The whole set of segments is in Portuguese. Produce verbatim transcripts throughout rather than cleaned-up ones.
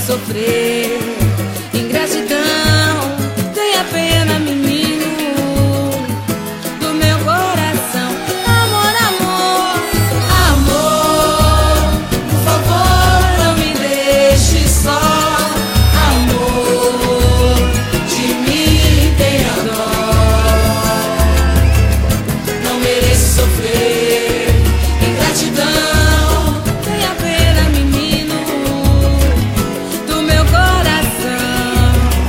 sofrer. Ingratidão, tenha pena, menino do meu coração. Amor, amor, amor, por favor, não me deixe só. Amor, de mim tenha dó. Não mereço sofrer. Ingratidão, tenha pena, menino do meu coração.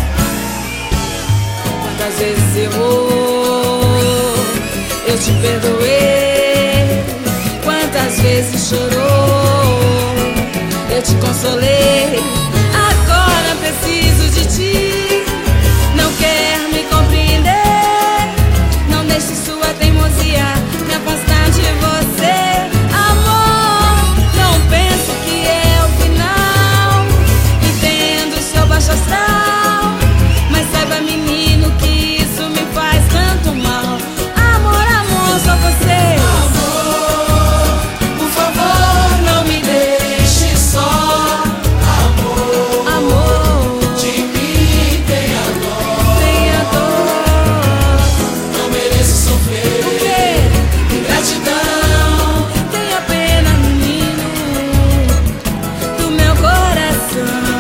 Quantas vezes errou, eu te perdoei. Quantas vezes chorou, eu te consolei. Agora preciso de ti. Não quer me compreender. Não deixe sua teimosia me afastar de você. Amor, não penso que é o final. Entendo seu baixo astral, mas saiba, menino, que isso me faz tanto mal. Amor, amor, só você. Amor, por favor, não me deixe só. Amor, amor, de mim tenha dó. Tenha dó. Não mereço sofrer. Por quê? Ingratidão, tenha pena, menino do meu coração.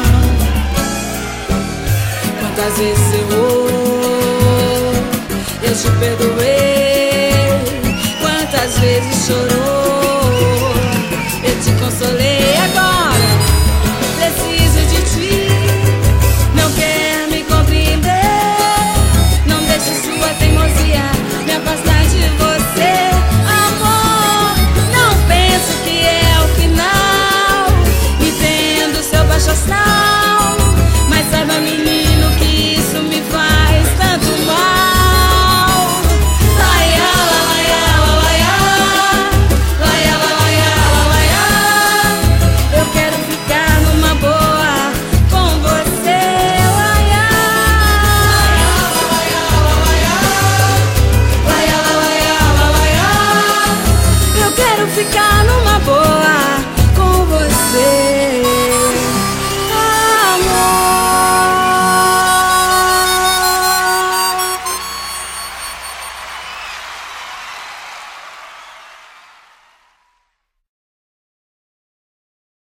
Quantas vezes errou, eu te perdoei. Quantas vezes chorou, eu te consolei. Agora preciso de ti. Não quer me compreender. Não deixe sua teimosia me afastar de você. Amor, não penso que é o final. Entendo seu baixo astral,